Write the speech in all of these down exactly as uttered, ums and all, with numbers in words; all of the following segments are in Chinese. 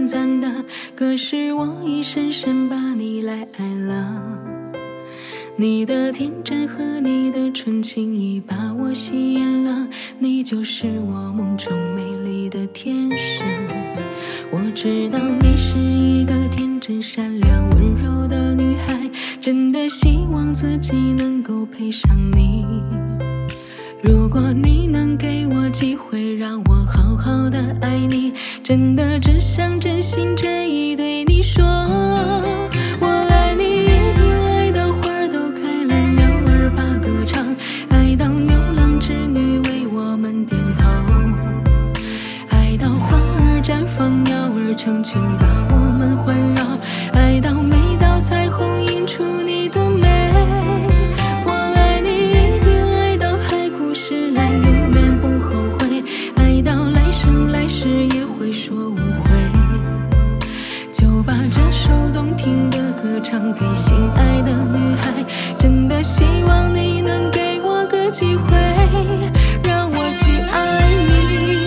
暂的，可是我已深深把你来爱了。你的天真和你的纯情已把我吸引了，你就是我梦中美丽的天使。我知道你是一个天真善良温柔的女孩，真的希望自己能够配上你。如果你能给我机会让我好好的爱你，真的只想真心真意对你说，我爱你一定爱到花都开了，鸟儿把歌唱，爱到牛郎织女为我们点头，爱到花儿绽放，鸟儿成群把我们环绕，爱到每道彩虹映出你的美。我爱你一定爱到海枯石烂，永远不后悔，爱到来生来世也会说无悔。就把这首动听的歌唱给心爱的女孩，真的希望你能给我个机会，让我去爱你。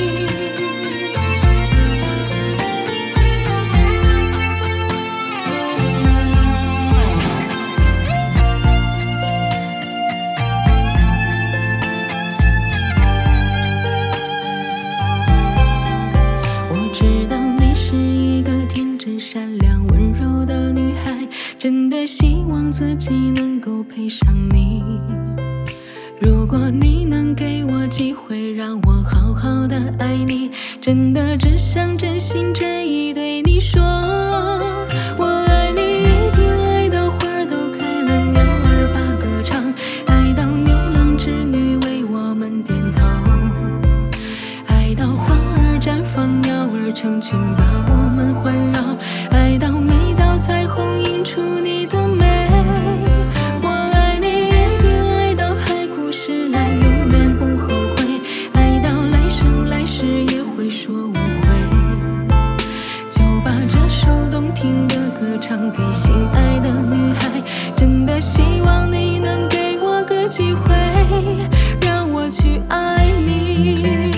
善良温柔的女孩，真的希望自己能够配上你。如果你能给我机会让我好好的爱你，真的只想真心真意对你说，我爱你一定爱到花都开了，鸟儿把歌唱，爱到牛郎织女为我们点头，爱到花儿绽放，鸟儿成群把我们环绕，爱到每道彩虹映出你的美。我爱你一定爱到海枯石烂，永远不后悔，爱到来生来世也会说无悔。就把这首动听的歌唱给心爱的女孩，真的希望你能给我个机会，让我去爱你。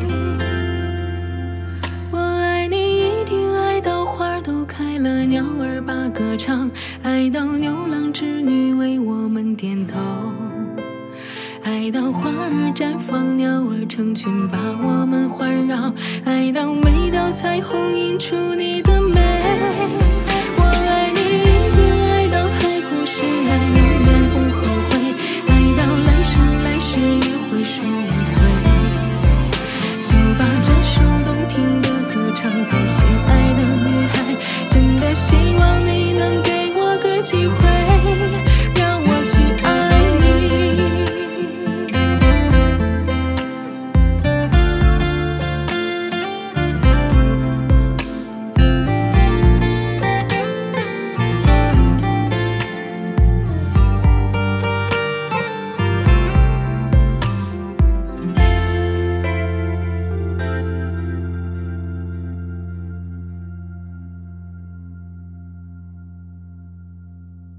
鸟儿把歌唱，爱到牛郎织女为我们点头，爱到花儿绽放，鸟儿成群把我们环绕，爱到每道彩虹映出你的美。